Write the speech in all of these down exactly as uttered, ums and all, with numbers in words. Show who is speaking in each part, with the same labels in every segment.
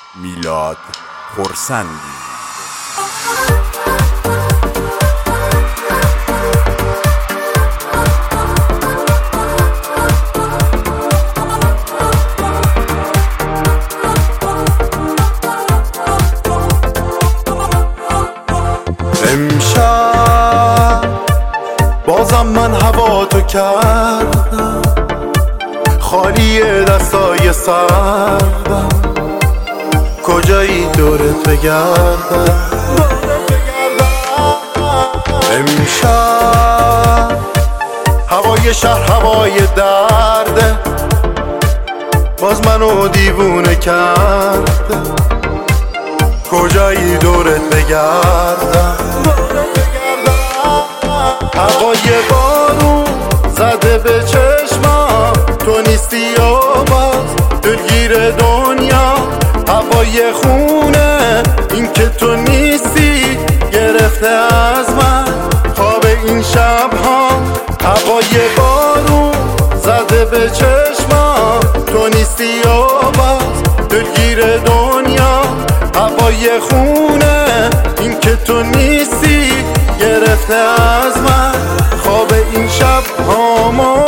Speaker 1: میلاد خرسندی.
Speaker 2: امشب بازم من هوا تو کردم، خالی دستای سردم، کجایی دورت بگردم. امشب هوای شهر هوای درده، باز منو دیوونه کرده، کجایی دورت بگردم. هوای بارون زده به چشمم، تو نیستی و باز دلگیر دنیا. هوای خونه این که تو نیستی گرفته از من خواب این شب ها. هوای بارون زده به چشمم، تو نیستی و باز دلگیر دنیا. هوای خونه این که تو نیستی گرفته از من خواب این شب هامو.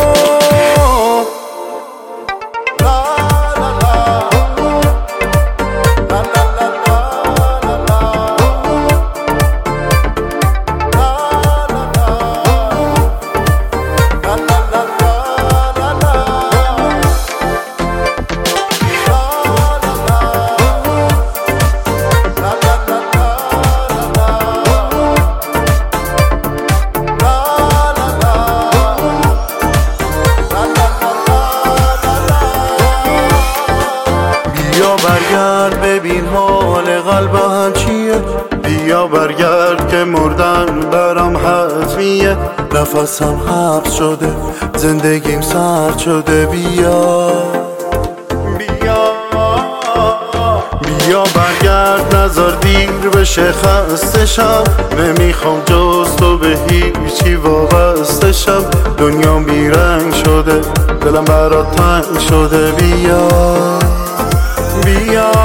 Speaker 2: بیا برگرد ببین حال قلبم چیه، بیا برگرد که مردن برام حتمیه. نفسم حبس شده زندگیم سرد شده، بیا بیا بیا برگرد نذار دیر بشه خسته شم. نمیخوام جز تو به هیچی وابسته شم. دنیام بیرنگ شده دلم برات تنگ شده، بیا بیا.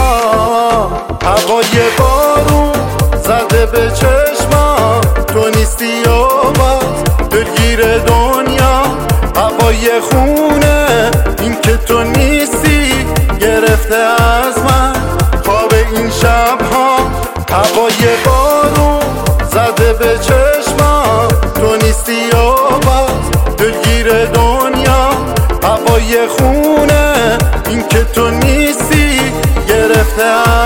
Speaker 2: هوای بارون زده به چشمم، تو نیستی و باز دلگیر دنیا. هوای خونه این که تو نیستی گرفته از من خواب این شب ها. هوای بارون زده به چشمم، تو نیستی و باز دلگیر دنیا. هوای خونه این که تو نیستی گرفته